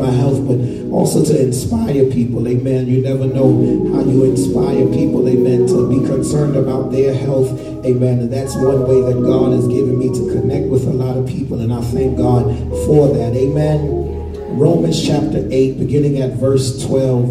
my health, but also to inspire people. Amen. You never know how you inspire people. Amen. To be concerned about their health. Amen. And that's one way that God has given me to connect with a lot of people. And I thank God for that. Amen. Romans chapter 8, beginning at verse 12.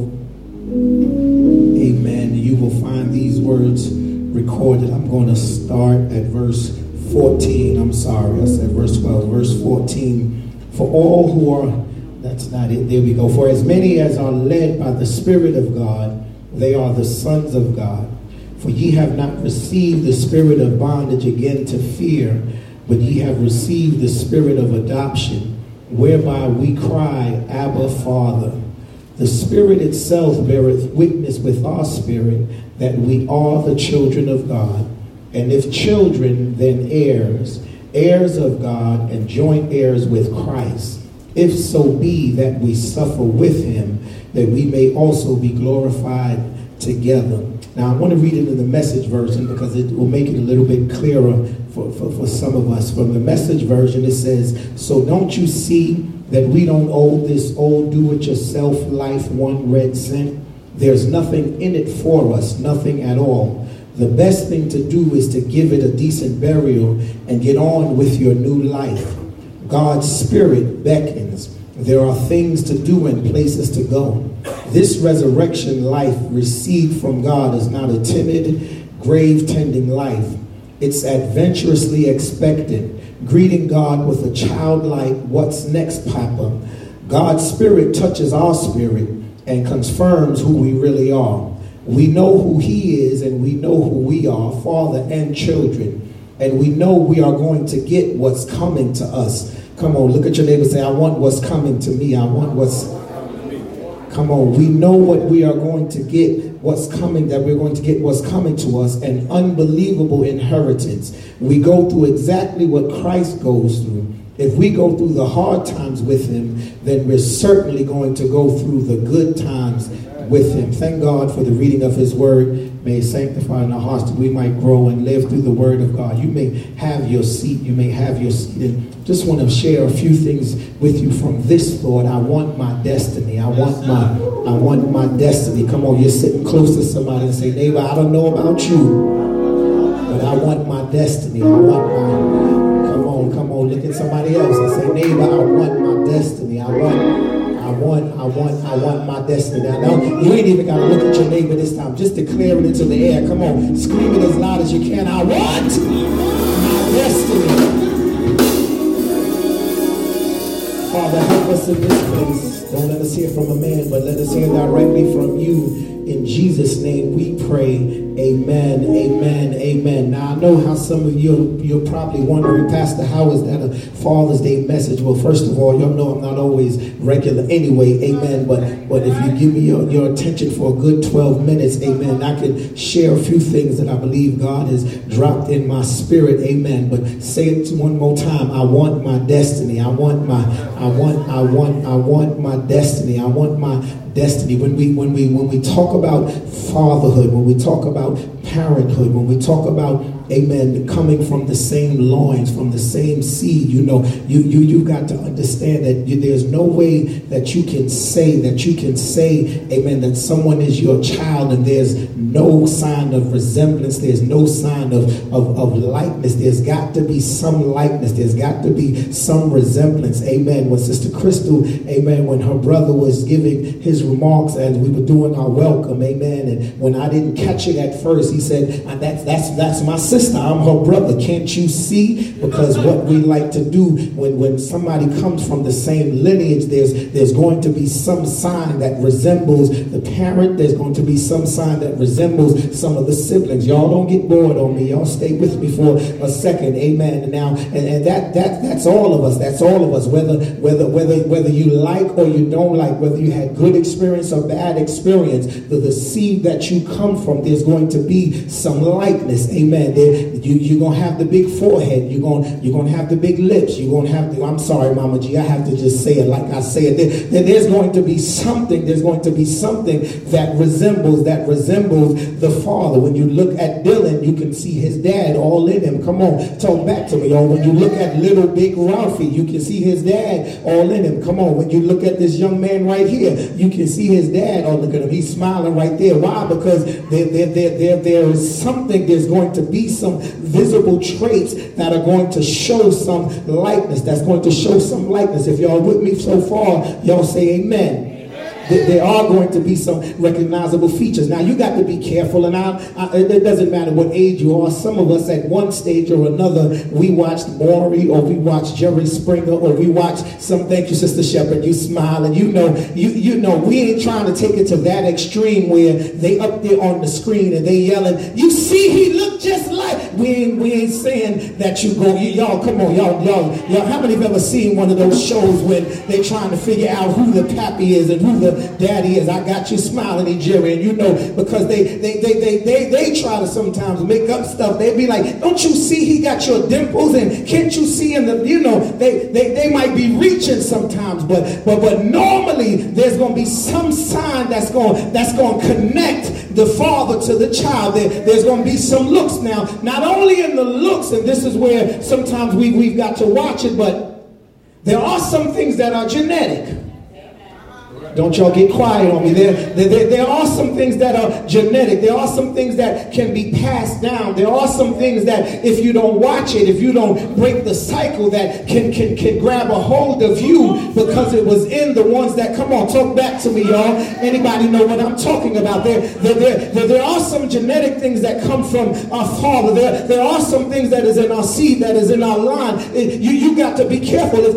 Amen. You will find these words recorded. I'm going to start at verse 14. I'm sorry, I said verse 12. Verse 14. For all who are, that's not it. There we go. For as many as are led by the Spirit of God, they are the sons of God. For ye have not received the spirit of bondage again to fear, but ye have received the spirit of adoption, whereby we cry, Abba, Father. The Spirit itself beareth witness with our spirit that we are the children of God. And if children, then heirs, heirs of God, and joint heirs with Christ, if so be that we suffer with him, that we may also be glorified together. Now, I want to read it in the Message version because it will make it a little bit clearer for some of us. From the Message version, it says, so don't you see that we don't owe this old do-it-yourself life one red cent? There's nothing in it for us, nothing at all. The best thing to do is to give it a decent burial and get on with your new life. God's Spirit beckons. There are things to do and places to go. This resurrection life received from God is not a timid, grave-tending life. It's adventurously expectant, greeting God with a childlike, what's next, Papa? God's Spirit touches our spirit and confirms who we really are. We know who he is and we know who we are, father and children. And we know we are going to get what's coming to us. Come on, look at your neighbor and say, I want what's coming to me. I want what's... Come on, we know what we are going to get, what's coming, that we're going to get what's coming to us, an unbelievable inheritance. We go through exactly what Christ goes through. If we go through the hard times with him, then we're certainly going to go through the good times with him. Thank God for the reading of his word. May it sanctify in our hearts that we might grow and live through the word of God. You may have your seat. You may have your seat. And just want to share a few things with you from this thought. I want my destiny. I want my destiny. Come on, you're sitting close to somebody and say, neighbor, I don't know about you, but I want my destiny. I want my, come on, look at somebody else and say, neighbor, I want my destiny. I want my destiny. Now, you ain't even got to look at your neighbor this time. Just declare it into the air. Come on, scream it as loud as you can. I want my destiny. Father, help us in this place. Don't let us hear from a man, but let us hear directly from you. In Jesus' name we pray. Amen, amen, amen. Now, I know how some of you, you're probably wondering, Pastor, how is that a Father's Day message? Well, first of all, y'all know I'm not always regular anyway, amen. But if you give me your attention for a good 12 minutes, amen, I can share a few things that I believe God has dropped in my spirit, amen. But say it one more time. I want my destiny. I want my destiny. I want my destiny. When we talk about fatherhood, when we talk about parenthood, when we talk about, amen, coming from the same loins, from the same seed, you know, you've got to understand that there's no way that you can say, amen, that someone is your child and there's no sign of resemblance, there's no sign of likeness. There's got to be some likeness. There's got to be some resemblance, amen. When Sister Crystal, amen, when her brother was giving his remarks as we were doing our welcome, amen, and when I didn't catch it at first, he said, that's my sister, I'm her brother. Can't you see? Because what we like to do when somebody comes from the same lineage, there's going to be some sign that resembles the parent. There's going to be some sign that resembles some of the siblings. Y'all don't get bored on me. Y'all stay with me for a second, amen. Now, and that's all of us. That's all of us. Whether you like or you don't like, whether you had good experience or bad experience, the seed that you come from, there's going to be some likeness, amen. You're going to have the big forehead. You're going to have the big lips. You're going to have the, I'm sorry, Mama G, I have to just say it like I say it. There's going to be something that resembles the father. When you look at Dylan, you can see his dad all in him. Come on, talk back to me. Or when you look at little big Ralphie, you can see his dad all in him. Come on, when you look at this young man right here, you can see his dad. Oh, look at him. He's smiling right there. Why? Because there is something, there's going to be some visible traits that are going to show some likeness. That's going to show some likeness. If y'all with me so far, y'all say amen. There are going to be some recognizable features. Now, you got to be careful, and it doesn't matter what age you are. Some of us at one stage or another, we watched Maury, or we watched Jerry Springer, or we watched some, thank you, Sister Shepherd, you smile, and you know, we ain't trying to take it to that extreme where they up there on the screen and they yelling, you see he look just like, we ain't saying that you go, y'all, come on, y'all, how many have ever seen one of those shows when they trying to figure out who the pappy is and who the daddy is? I got you smiling, Jerry, and you know, because they try to sometimes make up stuff. They be like, don't you see he got your dimples, and can't you see in the, you know, they might be reaching sometimes, but normally there's going to be some sign that's going to connect the father to the child. There's going to be some looks. Now, not only in the looks, and this is where sometimes we've got to watch it, but there are some things that are genetic. Don't y'all get quiet on me. There are some things that are genetic. There are some things that can be passed down. There are some things that if you don't watch it, if you don't break the cycle, that can grab a hold of you because it was in the ones that, come on, talk back to me, y'all. Anybody know what I'm talking about? There are some genetic things that come from our father. There are some things that is in our seed, that is in our line. You got to be careful. If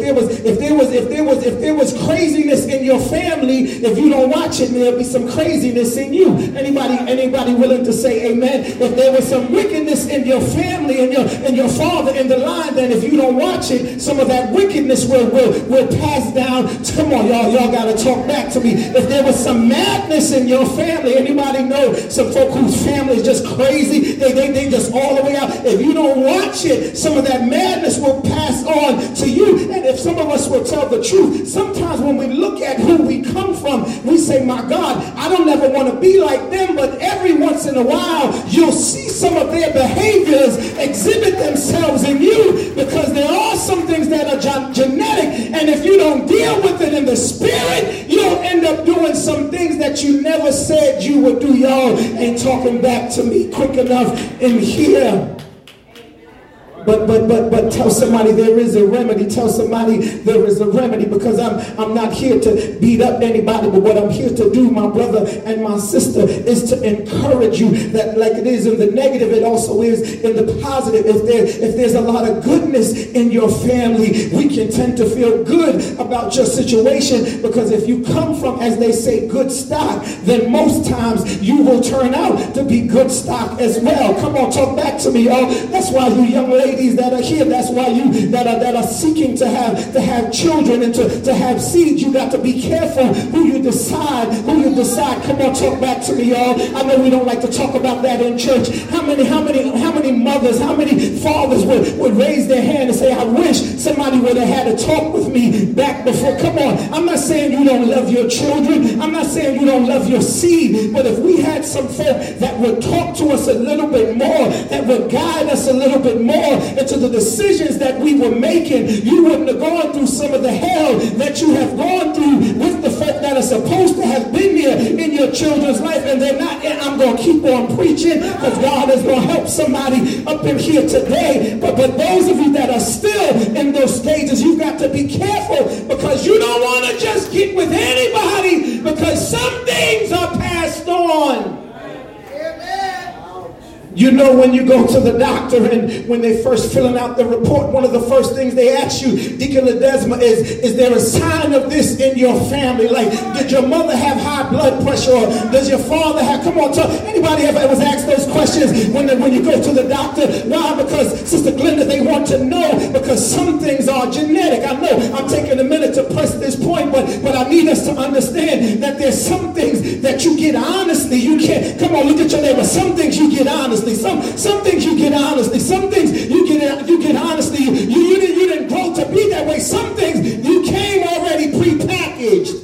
there was craziness in your family, if you don't watch it, there'll be some craziness in you. Anybody willing to say amen? If there was some wickedness in your family and your father in the line, then if you don't watch it, some of that wickedness will pass down. Come on, y'all got to talk back to me. If there was some madness in your family, anybody know some folk whose family is just crazy? They just all the way out. If you don't watch it, some of that madness will pass on to you. And if some of us will tell the truth, sometimes when we look at who we come from, we say, my God, I don't ever want to be like them, but every once in a while you'll see some of their behaviors exhibit themselves in you, because there are some things that are genetic, and if you don't deal with it in the spirit, you'll end up doing some things that you never said you would do. Y'all ain't talking back to me quick enough in here. But tell somebody there is a remedy. Tell somebody there is a remedy, because I'm not here to beat up anybody, but what I'm here to do, my brother and my sister, is to encourage you that like it is in the negative, it also is in the positive. If there's a lot of goodness in your family, we can tend to feel good about your situation, because if you come from, as they say, good stock, then most times you will turn out to be good stock as well. Come on, talk back to me, y'all. That's why you young ladies that are here, that's why you that are seeking to have children and to have seeds, you got to be careful who you decide. Come on, talk back to me, y'all. I know we don't like to talk about that in church. How many mothers, how many fathers would raise their hand and say, I wish somebody would have had a talk with me back before? Come on, I'm not saying you don't love your children, I'm not saying you don't love your seed, but if we had some folk that would talk to us a little bit more, that would guide us a little bit more into the decisions that we were making, you wouldn't have gone through some of the hell that you have gone through with the folk that are supposed to have been here in your children's life, and they're not. And I'm going to keep on preaching, because God is going to help somebody up in here today. But those of you that are still in those stages, you've got to be careful, because you don't want to just get with anybody, because some things are passed on. You know, when you go to the doctor and when they first filling out the report, one of the first things they ask you, Deacon Ledesma, is there a sign of this in your family? Like, did your mother have high blood pressure? Or does your father have, come on, talk. Anybody ever was asked those questions when you go to the doctor? Why? Because, Sister Glenda, they want to know, because some things are genetic. I know I'm taking a minute to press this point, but I need us to understand that there's some things that you get honestly. You can't, come on, look at your neighbor. Some things you get honestly. Some things you get honestly. Some things you get honestly. You didn't grow to be that way. Some things you came already prepackaged.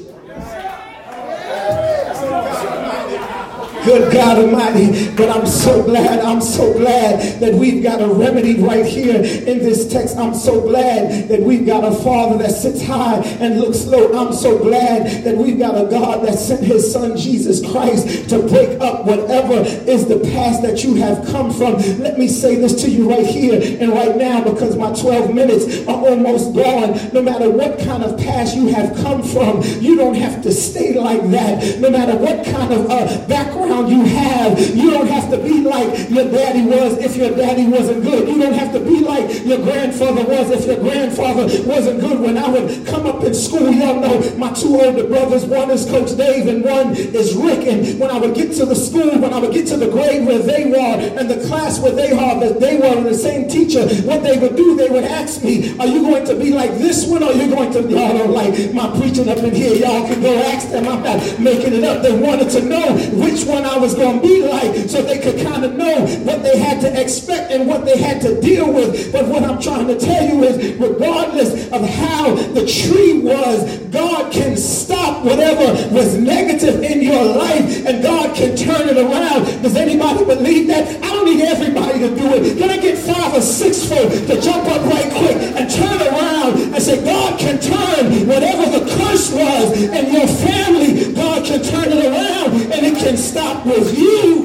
Good God Almighty. But I'm so glad that we've got a remedy right here in this text. I'm so glad that we've got a Father that sits high and looks low. I'm so glad that we've got a God that sent his son Jesus Christ to break up whatever is the past that you have come from. Let me say this to you right here and right now, because my 12 minutes are almost gone. No matter what kind of past you have come from, you don't have to stay like that. No matter what kind of background you have, you don't have to be like your daddy was if your daddy wasn't good. You don't have to be like your grandfather was if your grandfather wasn't good. When I would come up in school, y'all know my two older brothers, one is Coach Dave and one is Rick. And when I would get to the school, when I would get to the grade where they were and the class where they were the same teacher, what they would do, they would ask me, are you going to be like this one, or are you going to, y'all don't like my preaching up in here, y'all can go ask them, I'm not making it up. They wanted to know which one I was going to be like so they could kind of know what they had to expect and what they had to deal with. But what I'm trying to tell you is, regardless of how the tree was, God can stop whatever was negative in your life and God can turn it around. Does anybody believe that? I don't need everybody to do it. Can I get 5 or 6 folk to jump up right quick and turn around and say, God can turn whatever the curse was in your family, God can turn it around and it can stop with you.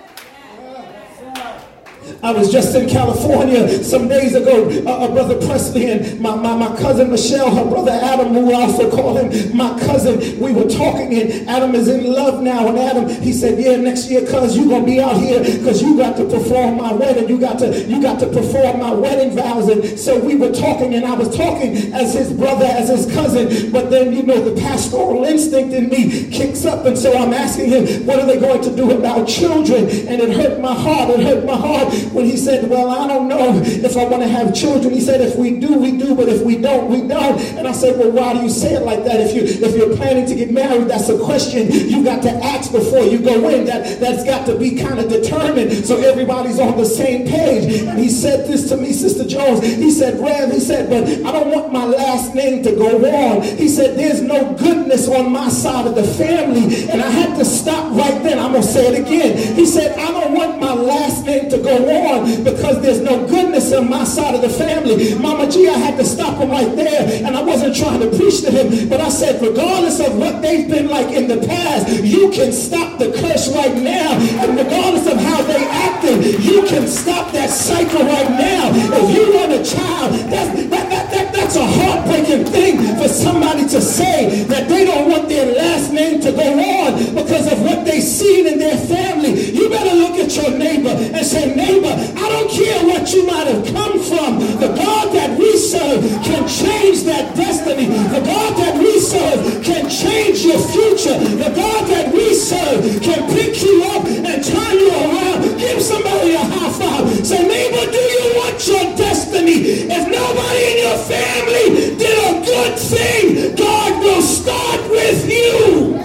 I was just in California some days ago. Brother Presley and my cousin Michelle, her brother Adam, who I also call him my cousin, we were talking, and Adam is in love now. And Adam, he said, yeah, next year, cuz you're going to be out here because you got to perform my wedding. You got to perform my wedding vows. And so we were talking, and I was talking as his brother, as his cousin. But then, you know, the pastoral instinct in me kicks up. And so I'm asking him, what are they going to do about children? And it hurt my heart. It hurt my heart when he said, well, I don't know if I want to have children. He said, if we do, we do, but if we don't, we don't. And I said, well, why do you say it like that? If you're planning to get married, that's a question you got to ask before you go in. That's got to be kind of determined so everybody's on the same page. And he said this to me, Sister Jones. He said, Rev, he said, but I don't want my last name to go on. He said, there's no goodness on my side of the family. And I had to stop right then. I'm going to say it again. He said, I don't want my last name to go on because there's no goodness on my side of the family. Mama G, I had to stop him right there, and I wasn't trying to preach to him, but I said, regardless of what they've been like in the past, you can stop the curse right now. And regardless of how they acted, you can stop that cycle right now. If you want a child, that's a heartbreaking thing for somebody to say, that they don't want their last name to go on because of what they've seen in their family. You better look at your neighbor and say, neighbor, I don't care what you might have come from. The God that we serve can change that destiny. The God that we serve can change your future. The God that we serve can pick you up and turn you around. Give somebody a high five. Say, neighbor, do you want your destiny? If nobody in your family did a good thing, God will start with you.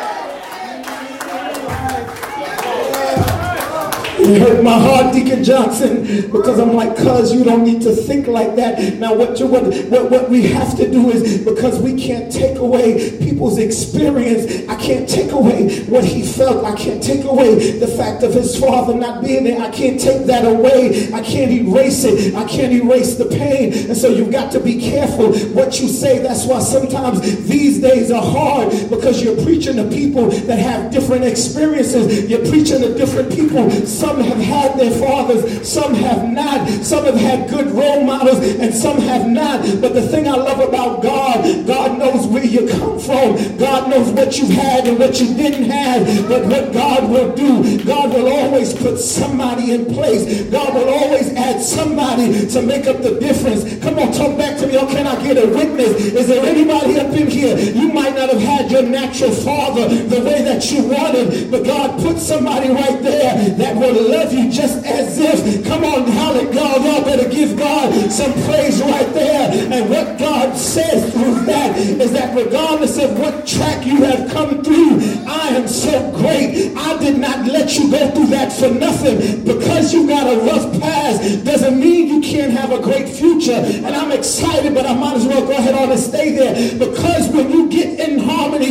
It hurt my heart, Deacon Johnson, because I'm like, cuz you don't need to think like that. Now what we have to do is, because we can't take away people's experience, I can't take away what he felt. I can't take away the fact of his father not being there. I can't take that away. I can't erase it. I can't erase the pain. And so you've got to be careful what you say. That's why sometimes these days are hard, because you're preaching to people that have different experiences. You're preaching to different people. Some have had their fathers, some have not. Some have had good role models, and some have not. But the thing I love about God, God knows where you come from. God knows what you had and what you didn't have. But what God will do, God will always put somebody in place. God will always add somebody to make up the difference. Come on, talk back to me. Or can I get a witness? Is there anybody up in here? You might not have had your natural father the way that you wanted, but God put somebody right there that will love you just as if. Come on, hallelujah. Y'all better give God some praise right there. And what God says through that is that regardless of what track you have come through, I am so great. I did not let you go through that for nothing. Because you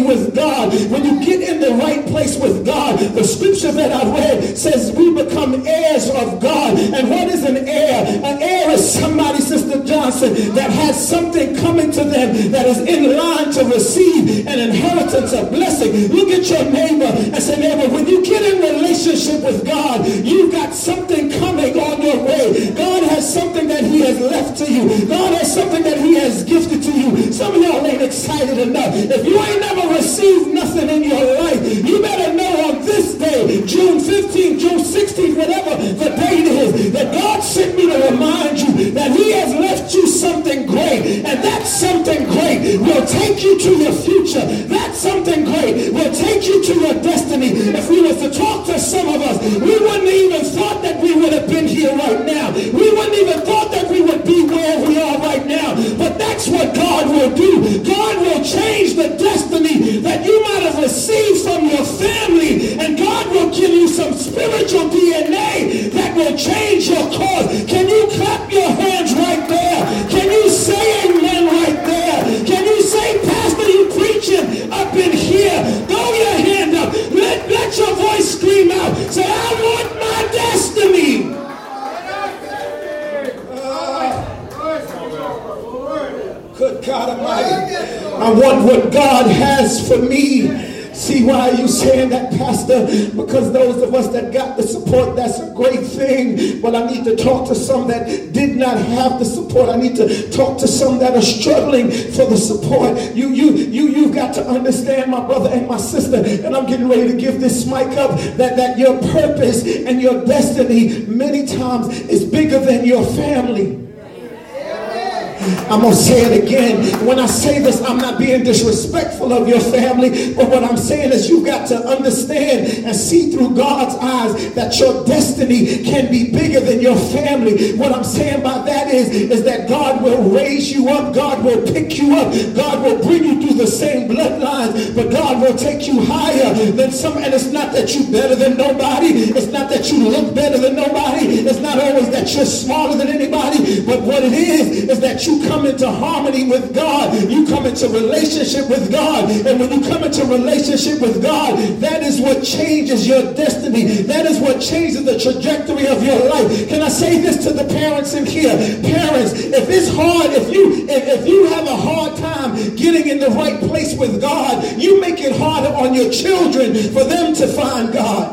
with God, when you get in the right place with God, the scripture that I read says we become heirs of God. And what is an heir? An heir is somebody, Sister Johnson, that has something coming to them that is in line to receive an inheritance, a blessing. Look at your neighbor and say, neighbor, when you get in relationship with God, you've got something coming on your way. God has something that he has left to you. God has something that he has gifted to you. Some of y'all ain't excited enough. If you ain't never received nothing in your life, you better know on this day, June 15th, June 16th, whatever the date is, that God sent me to remind you that he has left you something great. And that something great will take you to your future. That something great will take you to your destiny. If we were to talk to some of us, we wouldn't even thought that we would have been here right now. We wouldn't even thought that we would be where we are right now. But that's what God will do. God will change the destiny that you might have received from your family. And God will give you some spiritual DNA that will change your cause. Can you clap your hands right there? Can you say amen right there? Can you say, Pastor, you preaching up in here? Throw your hand up. Let your voice scream out. Say, I want my destiny. Good God Almighty. I want what God has for me. See, why are you saying that, Pastor? Because those of us that got the support, that's a great thing. But I need to talk to some that did not have the support. I need to talk to some that are struggling for the support. You've got to understand, my brother and my sister, and I'm getting ready to give this mic up, that your purpose and your destiny many times is bigger than your family. I'm going to say it again. When I say this, I'm not being disrespectful of your family, but what I'm saying is you've got to understand and see through God's eyes that your destiny can be bigger than your family. What I'm saying by that is that God will raise you up. God will pick you up. God will bring you through the same bloodlines, but God will take you higher than some. And it's not that you're better than nobody. It's not that you look better than nobody. It's not always that you're smarter than anybody, but what it is that you come into harmony with God. You come into relationship with God. And when you come into relationship with God, that is what changes your destiny. That is what changes the trajectory of your life. Can I say this to the parents in here? Parents, if it's hard, if you have a hard time getting in the right place with God, you make it harder on your children for them to find God.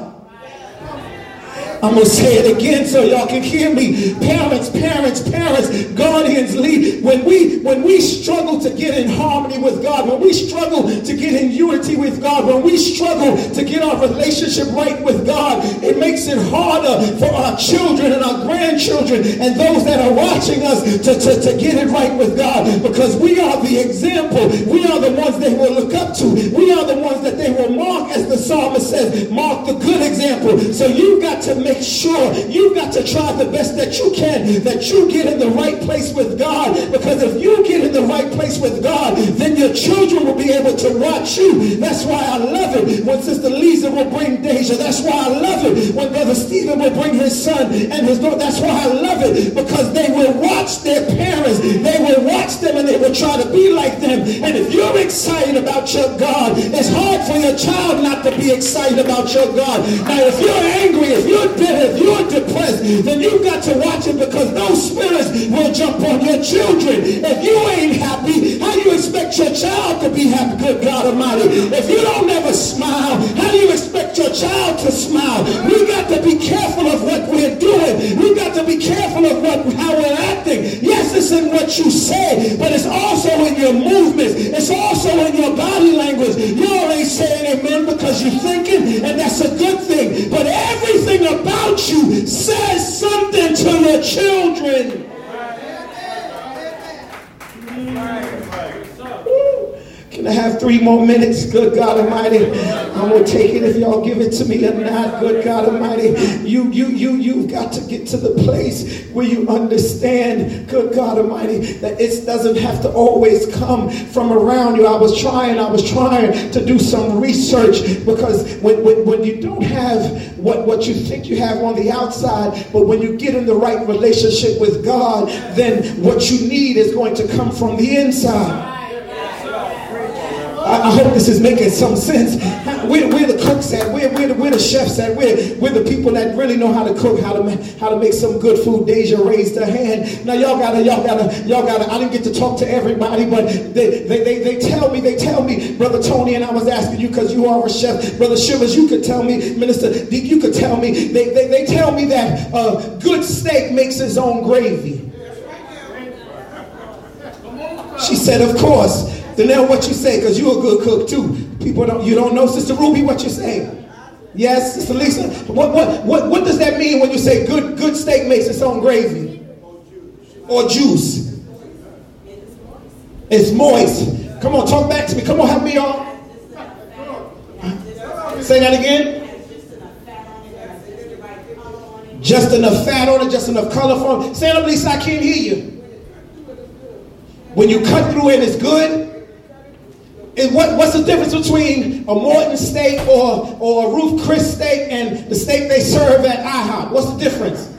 I'm going to say it again so y'all can hear me. Parents, guardians, lead. When we struggle to get in harmony with God, when we struggle to get in unity with God, when we struggle to get our relationship right with God, it makes it harder for our children and our grandchildren and those that are watching us to get it right with God, because we are the example. We are the ones they will look up to. We are the ones that they will mark, as the psalmist says, mark the good example. So you've got to make sure, you've got to try the best that you can, that you get in the right place with God, because if you get in the right place with God, then your children will be able to watch you. That's why I love it when Sister Lisa will bring Deja. That's why I love it when Brother Stephen will bring his son and his daughter. That's why I love it, because they will watch their parents. They will watch them and they will try to be like them. And if you're excited about your God, it's hard for your child not to be excited about your God. Now, if you're angry, if you're bitter, if you're depressed, then you've got to watch it, because those spirits will jump on your children. If you ain't happy, how do you expect your child to be happy? Good God Almighty. If you don't ever smile, how do you expect your child to smile? We got to be careful of what we're doing. We got to be careful of how we're acting. Yes, it's in what you say, but it's also in your movements. It's also in your body language. Y'all ain't saying amen because you're thinking, and that's a good thing. But everything about you says something to your children. Can I have 3 more minutes? Good God Almighty. I'm going to take it if y'all give it to me or not. Good God Almighty. You've got to get to the place where you understand, good God Almighty, that it doesn't have to always come from around you. I was trying to do some research, because when you don't have what you think you have on the outside, but when you get in the right relationship with God, then what you need is going to come from the inside. I hope this is making some sense. Where the cooks at? Where the chefs at? Where the people that really know how to cook, how to make some good food? Deja raised her hand. Now y'all gotta. I didn't get to talk to everybody, but they tell me, Brother Tony, and I was asking you because you are a chef, Brother Shivers. You could tell me, Minister Deep, you could tell me. They tell me that good steak makes its own gravy. She said, of course. Then now what you say, because you're a good cook too. You don't know, Sister Ruby, what you say? Yes, Sister Lisa. What does that mean when you say good steak makes its own gravy? Or juice? It's moist. Come on, talk back to me. Come on, help me, y'all. Say that again. Just enough fat on it, just enough color for it. Say it, Lisa, I can't hear you. When you cut through it, it's good. What's the difference between a Morton steak or a Ruth Chris steak and the steak they serve at IHOP? What's the difference?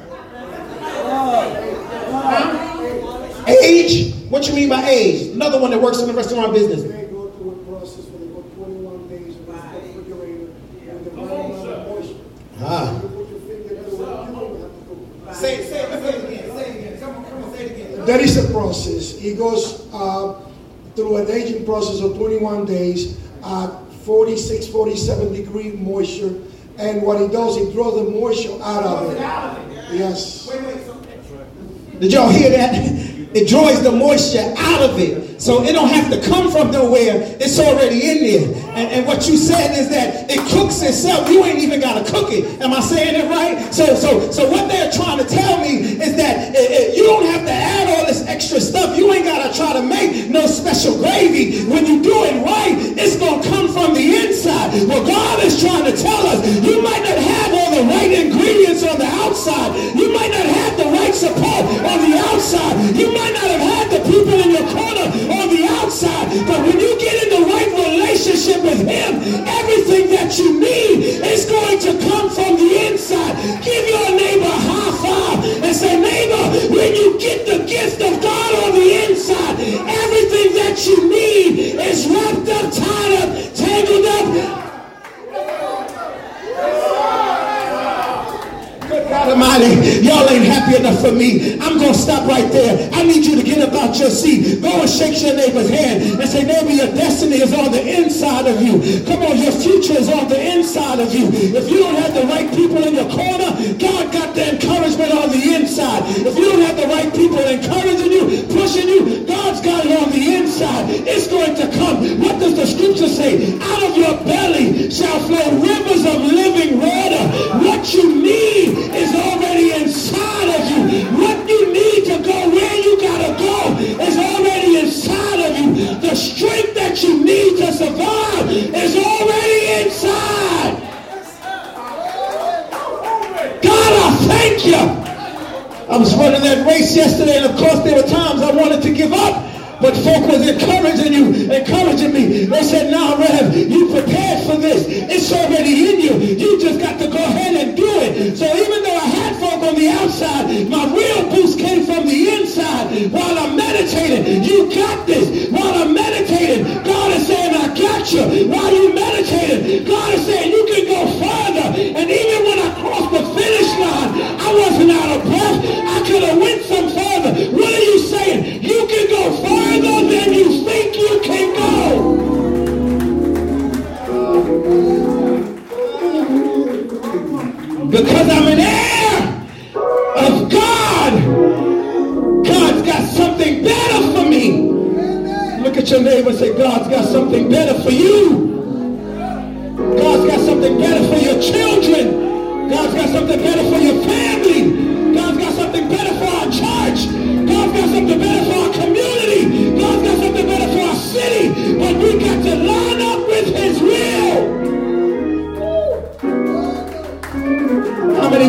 Age? What you mean by age? Another one that works in the restaurant business. They go through a process where they go 21 days in the refrigerator with the right amount of moisture. You put your finger through it, you don't have to go. Say it again. Come on, say it again. That is the process. It goes through an aging process of 21 days at 46, 47 degree moisture. And what it does, it draws the moisture out of it. Yes. Did y'all hear that? It draws the moisture out of it. So it don't have to come from nowhere. It's already in there. And what you said is that it cooks itself. You ain't even got to cook it. Am I saying it right? So what they're trying to tell me is that you don't have to add all this extra stuff. You ain't got to try to make no special gravy. When you do it right, it's going to come from the inside. Well, God is trying to tell us, you might not have all the right ingredients on the outside. You might not have the right support on the outside. You might not have had the people in your corner on the outside, but when you get in the right relationship with him, everything that you need is going to come from the inside. Give your neighbor a high five and say, neighbor, when you get the gift of God on the inside, everything that you need is wrapped up, tied up, tangled up. God Almighty, y'all ain't happy enough for me. I'm going to stop right there. I need you to get up out your seat. Go and shake your neighbor's hand and say, neighbor, your destiny is on the inside of you. Come on, your future is on the inside of you. If you don't have the right people in your corner, God got the encouragement on the inside. If you don't have the right people encouraging you, pushing you, God's got it on the inside. It's going to come. What does the scripture say? Out of your belly shall flow rivers of living water. What you need is already inside of you. What you need to go where you gotta go is already inside of you. The strength that you need to survive is already inside. God, I thank you. I was running that race yesterday, and of course there were times I wanted to give up. But folk was encouraging me. They said, nah, Rev, you prepared for this. It's already in you. You just got to go ahead and do it. So even though I had folk on the outside, my real boost came from the inside. While I'm meditating, you got this. While I'm meditating, God is saying, I got you. While you meditating, God is saying, you can go further. And even when I crossed the finish line, I wasn't out of breath. I could have went some further. What are you saying? You can go further than you think you can go. Because I'm an heir of God. God's got something better for me. Look at your neighbor and say, God's got something better for you. God's got something better for your children. God's got something better for your family. God's got something better for our church. God's got something better for our community. God's got something better for our city. But we got to line up with his will. How many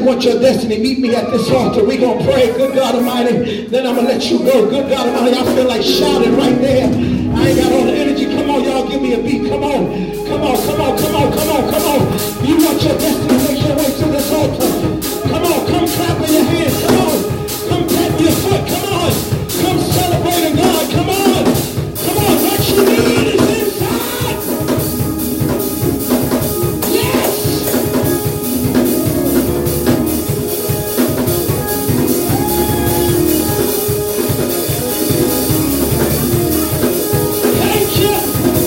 want your destiny, meet me at this altar. We're going to pray. Good God Almighty. Then I'm going to let you go. Good God Almighty. I feel like shouting right there. I ain't got all the energy. Come on, y'all. Give me a beat. Come on. Come on. Come on. Come on. Come on. Come on. You want your destiny. Make your way to this altar. Come on. Come clapping your hands. Come on. Come tap your foot. Come on. Come celebrating God. Come on. Come on. What you need is inside. Yes. Thank you.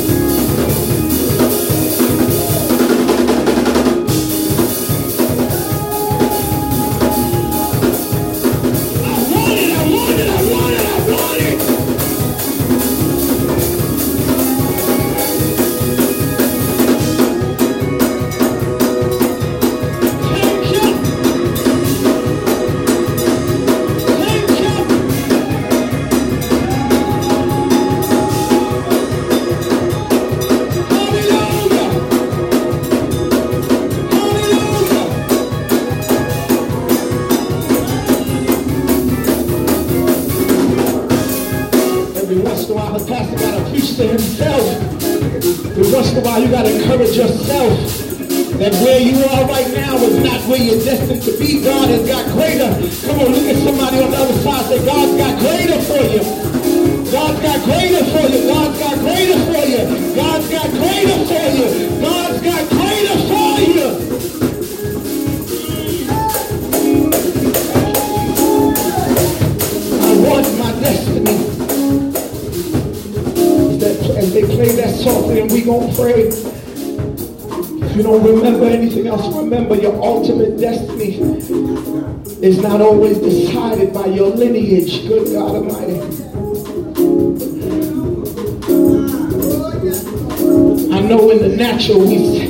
You got to encourage yourself that where you are right now is not where you're destined to be. God has got greater. Come on, look at somebody on the other side. Say, God's got greater for you. God's got greater for you. God's got greater for you. God's got greater for you. God's got greater for you. I want my destiny. As they play that softly and we gonna pray. If you don't remember anything else, remember your ultimate destiny is not always decided by your lineage. Good God Almighty. I know in the natural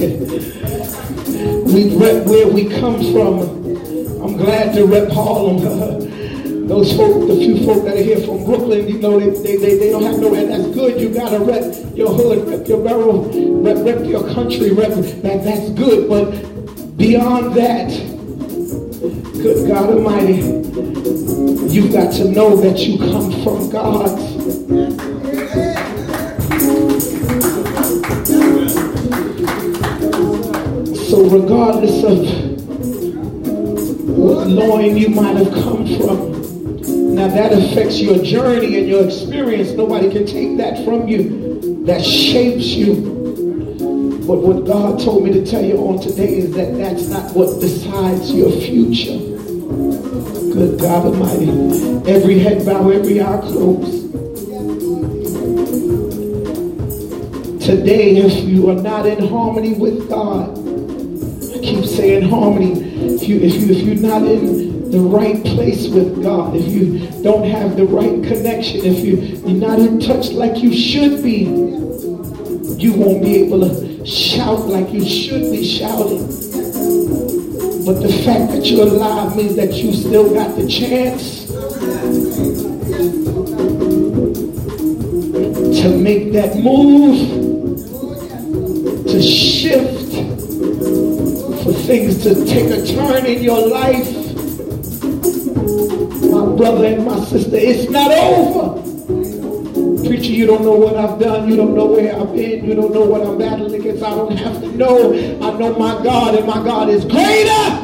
we rep where we come from. I'm glad to rep Harlem. Those folk, the few folk that are here from Brooklyn, you know, they don't have no, and that's good. You got to rep your hood, rep your borough, rep your country, that's good. But beyond that, good God Almighty, you've got to know that you come from God. So regardless of what loin you might have come from, now that affects your journey and your experience. Nobody can take that from you. That shapes you. But what God told me to tell you on today is that that's not what decides your future. Good God Almighty. Every head bow, every eye closed. Today, if you are not in harmony with God, I keep saying harmony. If you're not in the right place with God, if you don't have the right connection, if you're not in touch like you should be, you won't be able to shout like you should be shouting. But the fact that you're alive means that you still got the chance to make that move, to shift, for things to take a turn in your life. My brother and my sister, it's not over. Preacher, you don't know what I've done. You don't know where I've been. You don't know what I'm battling against. I don't have to know. I know my God, and my God is greater.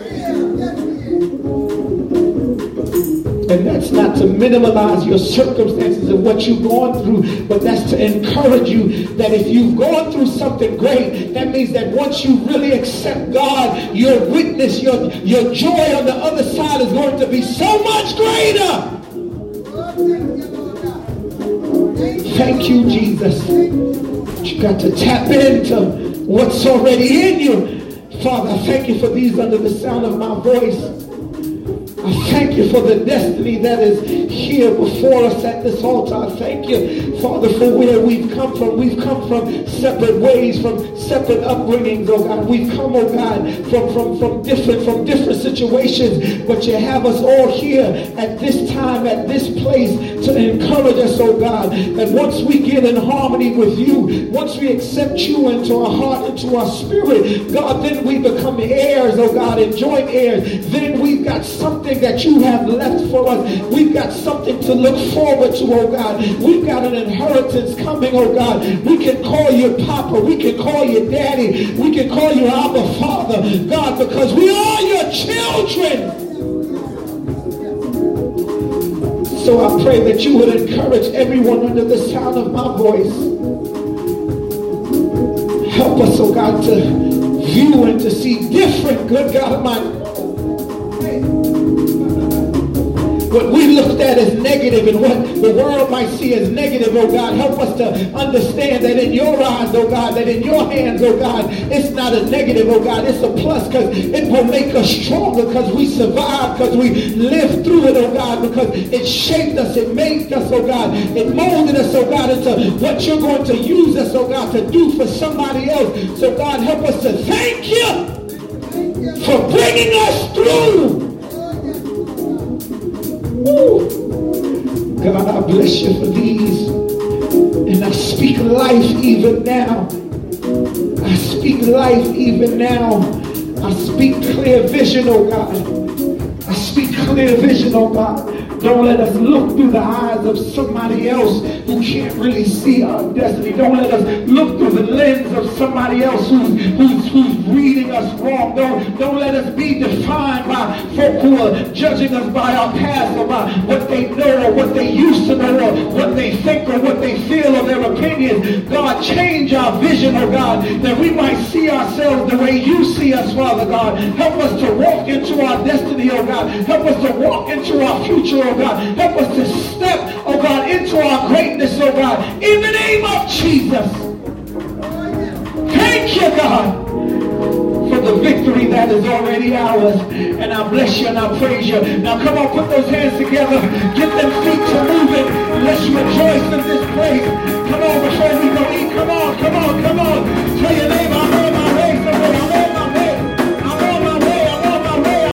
And that's not to minimize your circumstances and what you've gone through, but that's to encourage you that if you've gone through something great, that means that once you really accept God, your witness, your joy on the other side is going to be so much greater. Thank you, Jesus. You got to tap into what's already in you. Father, I thank you for these under the sound of my voice. I thank you for the destiny that is here before us at this altar. I thank you, Father, for where we've come come from. We've come from separate ways, from separate upbringings, oh God. We've come, oh God, from different situations. But you have us all here at this time, at this place, to encourage us, oh God. And once we get in harmony with you, once we accept you into our heart, into our spirit, God, then we become heirs, oh God, and joint heirs. Then we've got something that you have left for us. We've got something to look forward to, oh God. We've got an inheritance coming, oh God. We can call you Papa. We can call you Daddy. We can call you Abba Father, God, because we are your children. So I pray that you would encourage everyone under the sound of my voice. Help us, oh God, to view and to see different, good God Almighty. What we looked at as negative and what the world might see as negative, oh God, help us to understand that in your eyes, oh God, that in your hands, oh God, it's not a negative, oh God, it's a plus, because it will make us stronger, because we survived, because we lived through it, oh God, because it shaped us, it made us, oh God, it molded us, oh God, into what you're going to use us, oh God, to do for somebody else. So God, help us to thank you for bringing us through. Woo. God, I bless you for these. And I speak life even now. I speak life even now. I speak clear vision, oh God. I speak clear vision, oh God. Don't let us look through the eyes of somebody else who can't really see our destiny. Don't let us look through the lens of somebody else who's reading us wrong. Don't let us be defined by folk who are judging us by our past or by what they know or what they used to know or what they think or what they feel or their opinions. God, change our vision, oh God, that we might see ourselves the way you see us, Father God. Help us to walk into our destiny, oh God. Help us to walk into our future, oh God. Help us to step, oh God, into our greatness, oh God. In the name of Jesus. Thank you, God, for the victory that is already ours. And I bless you and I praise you. Now come on, put those hands together. Get them feet to moving. Let's rejoice in this place. Come on, before we go eat. Come on, come on, come on. Tell your neighbor.